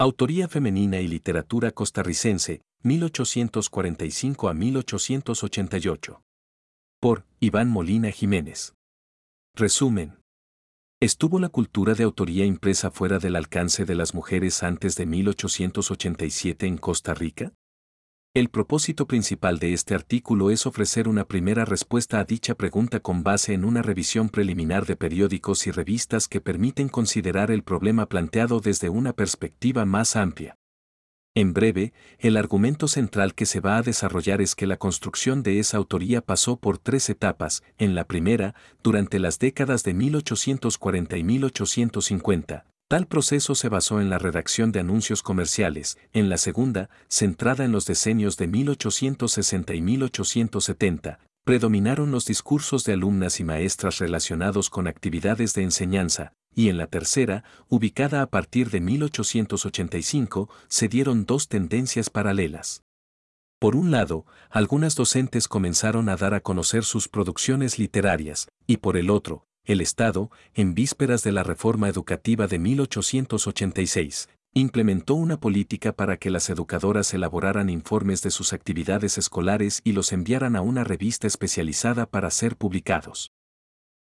Autoría femenina y literatura costarricense, 1845 a 1888. Por Iván Molina Jiménez. Resumen. ¿Estuvo la cultura de autoría impresa fuera del alcance de las mujeres antes de 1887 en Costa Rica? El propósito principal de este artículo es ofrecer una primera respuesta a dicha pregunta con base en una revisión preliminar de periódicos y revistas que permiten considerar el problema planteado desde una perspectiva más amplia. En breve, el argumento central que se va a desarrollar es que la construcción de esa autoría pasó por tres etapas. En la primera, durante las décadas de 1840 y 1850, tal proceso se basó en la redacción de anuncios comerciales. En la segunda, centrada en los decenios de 1860 y 1870, predominaron los discursos de alumnas y maestras relacionados con actividades de enseñanza, y en la tercera, ubicada a partir de 1885, se dieron dos tendencias paralelas. Por un lado, algunas docentes comenzaron a dar a conocer sus producciones literarias, y por el otro, el Estado, en vísperas de la reforma educativa de 1886, implementó una política para que las educadoras elaboraran informes de sus actividades escolares y los enviaran a una revista especializada para ser publicados.